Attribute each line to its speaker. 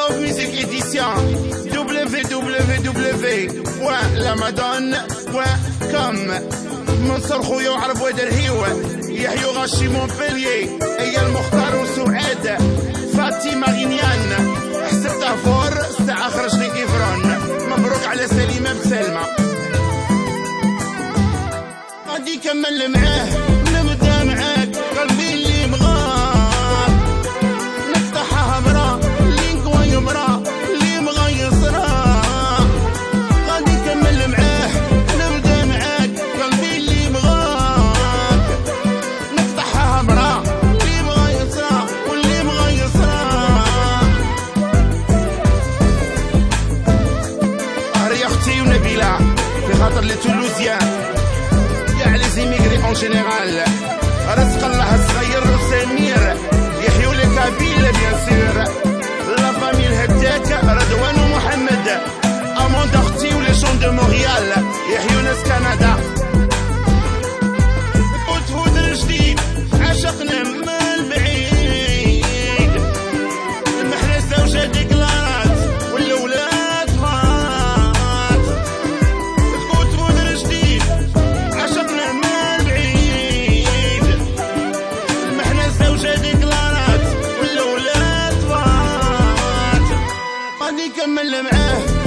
Speaker 1: Love Music Edition www.lamadone.com. منصور خويا وعرب ودرهيو يحيو غاشي مونبليي ايا المختار وسعاد فاطمه غنيان حسب طافور الساعه خرج لي كيفرون. مبروك على سليمه بسلمه. غادي كمل معاه نبدا معاك قلبي اللي بغاك نفتحها برا اللي نكوي برا اللي بغا يصرا. غادي كمل معاه نبدا معاك قلبي اللي بغاك نفتحها برا اللي بغا يصرا واللي بغا يصرا. قهري اختي ونبيله في خاطر لي تولوزيان les immigrés en général. رزق الله الصغير وسمير يحيوا لك كابيل بيان سور. لا فامي الهداك رضوان ومحمد اموند اختي ولي جون دو مونريال يحيوا ناس كندا. وتهود الجديد عشقنا من البعيد محنا زوجة ديكلارات والولاد مات. وتهود الجديد عشقنا ديكلارات والأولاد فات. غادي نكمل معاه